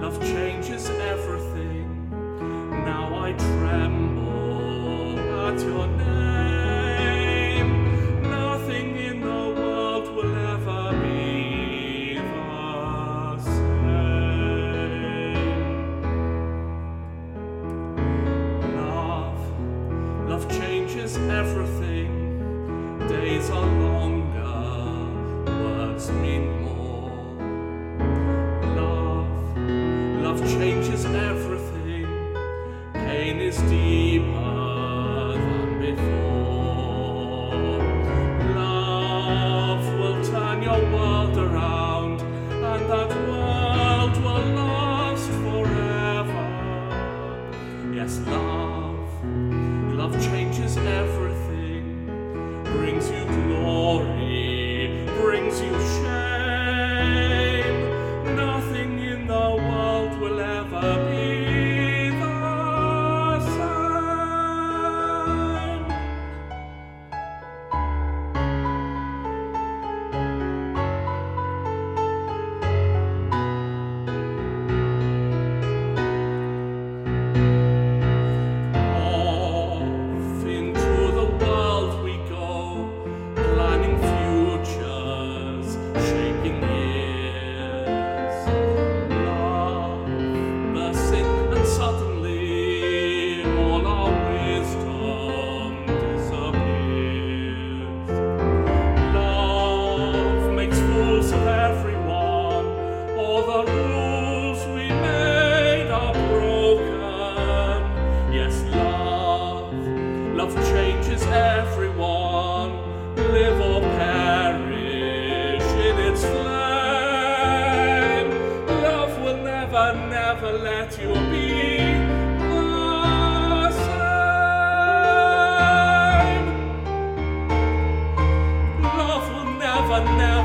Love changes everything. Now I tremble at your name. Nothing in the world will ever be the same. Love changes everything. Days are longer, words mean more. Love changes everything. Pain is deeper than before. Love will turn your world around, and that world will last forever. Yes, love changes everything. Brings you glory, brings you shame. Nothing in the world will ever be the same. Off into the world we go, planning futures, shaping years. Love bursts in, and suddenly all our wisdom disappears. Love makes fools of everyone. All the rules we made are broken. Yes, love changes everyone. Live or perish in its flame. Love will never let you be the same. Love will never